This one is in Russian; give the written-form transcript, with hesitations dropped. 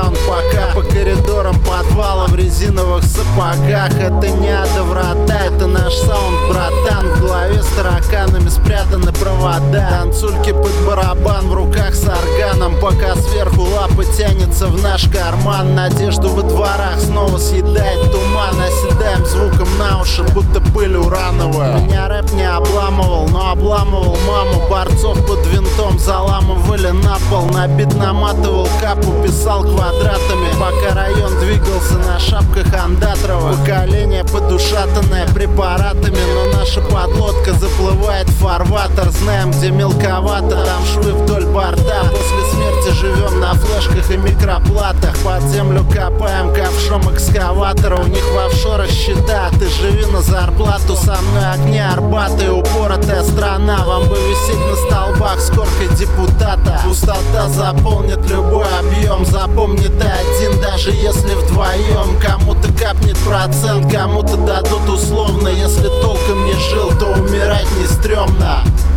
саунд пока по коридорам подвала в резиновых сапогах. Это не ада врата, это наш саунд, братан. В голове с тараканами спрятаны провода. Танцульки под барабан, в руках с органом, пока сверху лапы тянется в наш карман. Надежду во дворах снова съедает туман. Оседаем звуком на уши, будто пыль урановая. Меня рэп не обламывал, но обламывал маму. Борцов под винтом заламывали на пол. На бит наматывал капу, писал квадратами, пока район двигался на шапках Андатрова. Поколение подушатанное препаратами, но наша подлодка заплывает в фарватер. Знаем, где мелковато, там швы вдоль борта. После смерти живем на флешках и микроплатах. Под землю копаем ковшом экскаватора. У них в офшорах счета, ты живи на зарплату. Со мной огни Арбата и упоротая страна. Вам бы висеть на столбах с коркой депутата. Пустота заполнит любой объем. Запомни, ты один, даже если вдвоем. Кому-то капнет процент, кому-то дадут условно. Если толком не жил, то умирать не стрёмно.